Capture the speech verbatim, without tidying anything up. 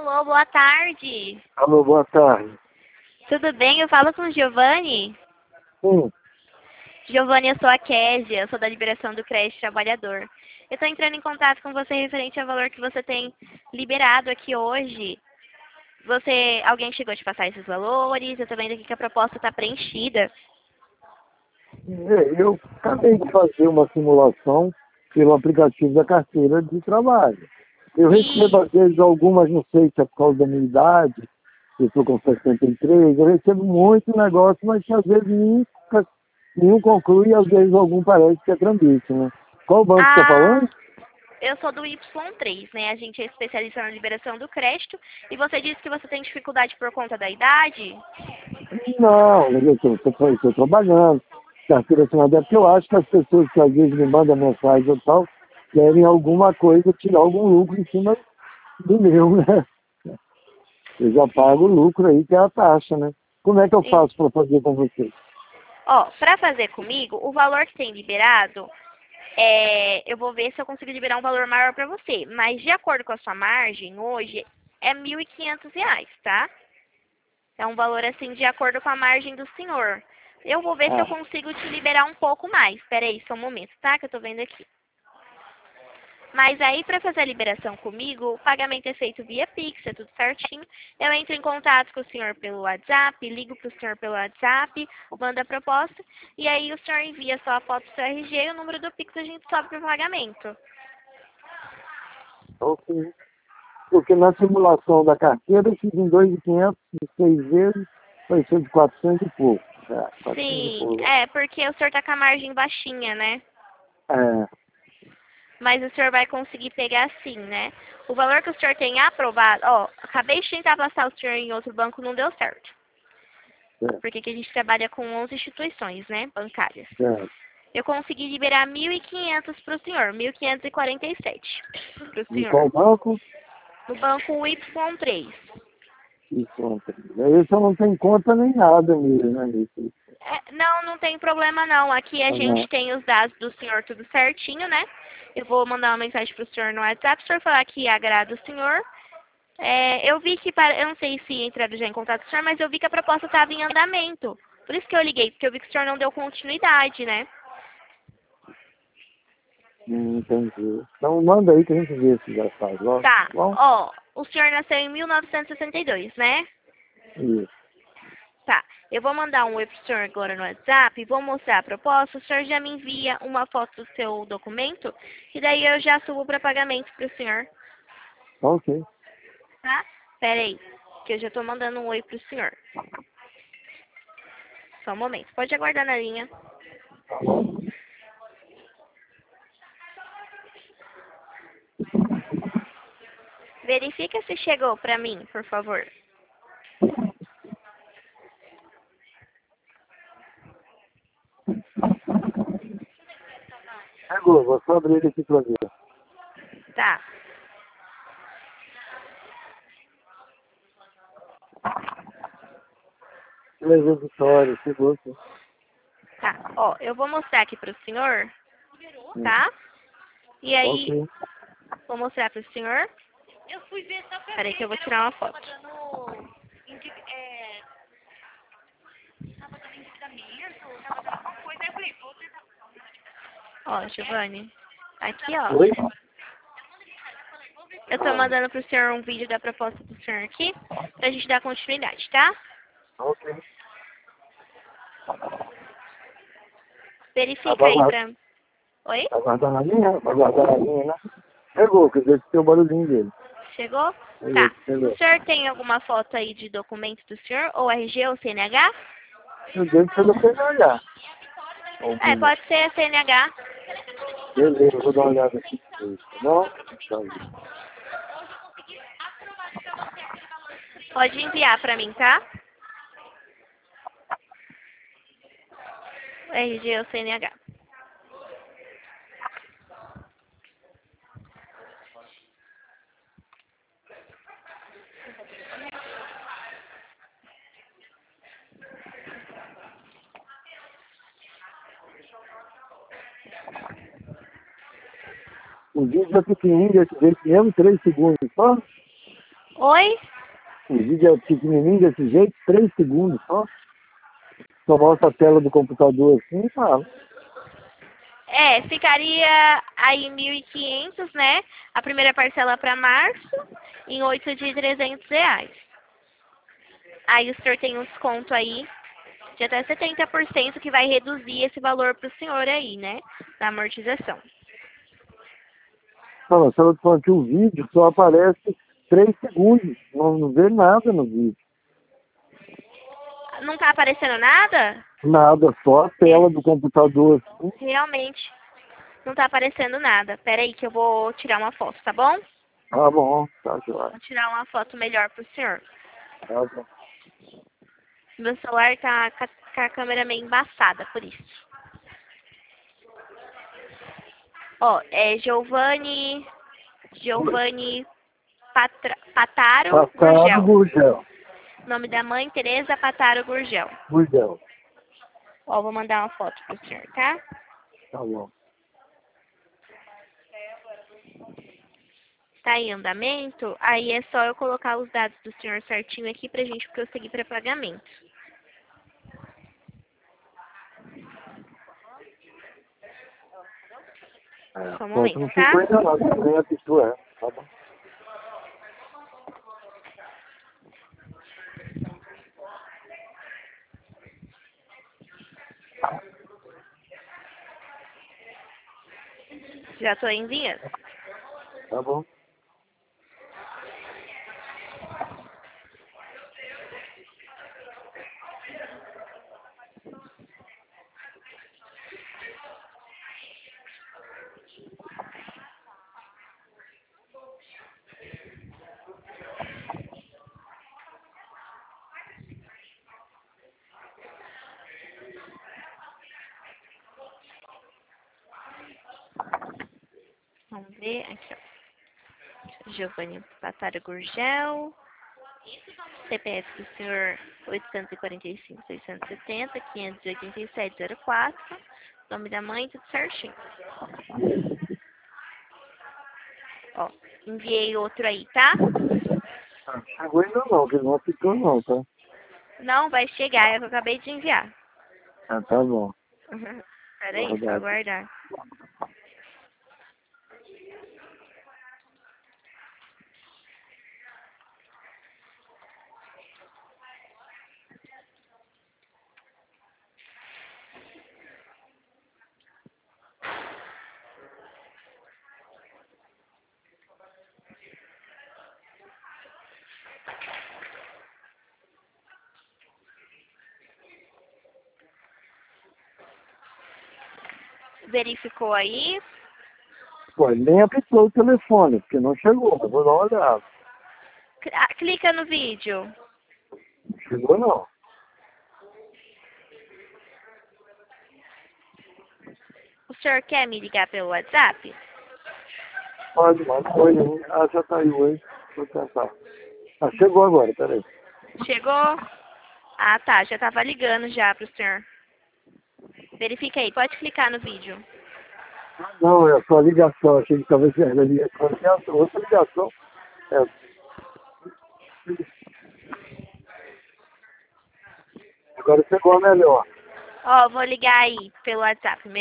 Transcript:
Alô, boa tarde. Alô, boa tarde. Tudo bem? Eu falo com o Giovanni. Sim. Giovanni, eu sou a Késia, eu sou da Liberação do Crédito Trabalhador. Eu estou entrando em contato com você referente ao valor que você tem liberado aqui hoje. Você, alguém chegou a te passar esses valores? Eu estou vendo aqui que a proposta está preenchida. É, Eu acabei de fazer uma simulação pelo aplicativo da carteira de trabalho. Eu recebo, E, às vezes, algumas, não sei se é por causa da minha idade, eu estou com sessenta e três, eu recebo muito negócio, mas que às vezes nenhum, nenhum conclui e às vezes algum parece que é trambique, né? Qual banco você está ah, falando? eu sou do Y três, né? A gente é especialista na liberação do crédito. E você disse que você tem dificuldade por conta da idade? Não, eu estou trabalhando. Carteira assinada é porque eu acho que as pessoas que às vezes me mandam mensagem e tal, querem alguma coisa, tirar algum lucro em cima do meu, né? Eu já pago o lucro aí, que é a taxa, né? Como é que eu Sim. faço para fazer com vocês? Ó, para fazer comigo, o valor que tem liberado, é, eu vou ver se eu consigo liberar um valor maior para você. Mas de acordo com a sua margem, hoje é mil e quinhentos reais, tá? É um valor assim de acordo com a margem do senhor. Eu vou ver se eu Ah, consigo te liberar um pouco mais. Espera aí, só um momento, tá? Que eu tô vendo aqui. Mas aí, para fazer a liberação comigo, o pagamento é feito via Pix, é tudo certinho. Eu entro em contato com o senhor pelo WhatsApp, ligo para o senhor pelo WhatsApp, mando a proposta, e aí o senhor envia só a foto do seu R G e o número do Pix a gente sobe para o pagamento. ok. Porque na simulação da carteira eu fiz em dois mil e quinhentos, de seis vezes, foi ser de quatrocentos e pouco. É, quatrocentos e Sim, pouco. é, porque o senhor tá com a margem baixinha, né? É, Mas o senhor vai conseguir pegar sim, né? O valor que o senhor tem aprovado, ó, acabei de tentar passar o senhor em outro banco, não deu certo. certo, Porque aqui a gente trabalha com onze instituições, né, bancárias. certo. Eu consegui liberar mil e quinhentos para o senhor, mil quinhentos e quarenta e sete para o De senhor. qual banco? No banco Y três. Isso, ontem. Esse eu não tenho conta nem nada mesmo, né? Isso. É, não, não tem problema não. Aqui a Ah, gente tem os dados do senhor tudo certinho, né? Eu vou mandar uma mensagem para o senhor no WhatsApp, se o senhor falar que agrada o senhor. É, eu vi que, para- eu não sei se entraram já em contato com o senhor, mas eu vi que a proposta estava em andamento. Por isso que eu liguei, porque eu vi que o senhor não deu continuidade, né? não entendi. Então manda aí que a gente vê se já faz logo. Tá, Tá bom? ó, o senhor nasceu em mil novecentos e sessenta e dois, né? Isso. Tá, eu vou mandar um oi pro senhor agora no WhatsApp, vou mostrar a proposta, o senhor já me envia uma foto do seu documento, e daí eu já subo para pagamento pro senhor, Tá ok. tá? Pera aí, que eu já tô mandando um oi pro senhor. Só um momento, pode aguardar na linha. Verifica se chegou pra mim, por favor. Chegou, vou só abrir ele aqui pra ver. Tá, Beleza, Vitória, chegou aqui. tá. Ó, eu vou mostrar aqui pro senhor, Hum, tá? E Tá aí, ok. vou mostrar pro senhor. Peraí que eu vou tirar uma foto. Ó, Giovanni, aqui ó. Oi? Eu tô mandando pro senhor um vídeo da proposta do senhor aqui, pra gente dar continuidade, tá? Tá ok. Verifica aí Aguardar, pra... Oi? aguardar na linha? Aguardar na linha, né? Chegou, quer dizer que tem o barulhinho dele. Chegou? Tá. Chegou, O chegou. senhor tem alguma foto aí de documento do senhor? Ou R G ou C N H? Eu devo ser do P N H. É, Alguma. pode ser a C N H. Beleza, eu vou dar uma olhada aqui depois, tá bom? Então, Pode enviar pra mim, tá? R G ou C N H. o vídeo é pequenininho, desse jeito mesmo, três segundos só. Oi? O vídeo é pequenininho desse jeito, três segundos só. Só mostra a tela do computador assim e fala. É, ficaria aí mil e quinhentos, né? A primeira parcela para março, em oito de trezentos reais. Aí o senhor tem um desconto aí de até setenta por cento que vai reduzir esse valor para o senhor aí, né? Da amortização. Não, a senhora tá falando que o vídeo só aparece três segundos. Não, não vê nada no vídeo. Não tá aparecendo nada? Nada, só a tela do computador. Assim. Realmente, não tá aparecendo nada. Pera aí que eu vou tirar uma foto, tá bom? Tá bom, tá joia. Vou tirar uma foto melhor pro senhor. Tá bom. Meu celular tá com a, com a câmera meio embaçada, por isso. Ó, é Giovanni... Giovanni Patra, Pataro Passado, Gurgel. Gurgel. Nome da mãe, Tereza Pataro Gurgel. Gurgel. Ó, vou mandar uma foto pro senhor, tá? Tá bom. Tá em andamento, aí é só eu colocar os dados do senhor certinho aqui pra gente prosseguir para pagamento. É, Só um pronto, não momento, tá? ficou ainda não, nem a pessoa é. Tá bom. Já tô enviando. Tá bom. Vamos ver aqui, ó. Giovanni Pataro Gurgel. C P F do senhor oitocentos e quarenta e cinco, seiscentos e setenta, quinhentos e oitenta e sete, zero quatro. Nome da mãe, tudo certinho. Ó, enviei outro aí, tá? Ah, chegou ainda não, que não ficou não, tá? Não, vai chegar, é o que eu acabei de enviar. Ah, tá bom. Pera aí, só Guardado. aguardar. Verificou aí? Pô, ele nem apitou o telefone, porque não chegou. Eu vou dar uma olhada. Cl- ah, Clica no vídeo. Não chegou não. O senhor quer me ligar pelo WhatsApp? Pode, mas foi, hein? Ah, já tá aí hoje. Vou tentar. Ah, chegou agora, peraí. Chegou? Ah, tá. Já tava ligando já pro senhor. Verifica aí. Pode clicar no vídeo. Não, é só ligação. Achei que talvez era ligação. Outra ligação. É. Agora chegou a melhor. Ó, vou ligar aí pelo WhatsApp.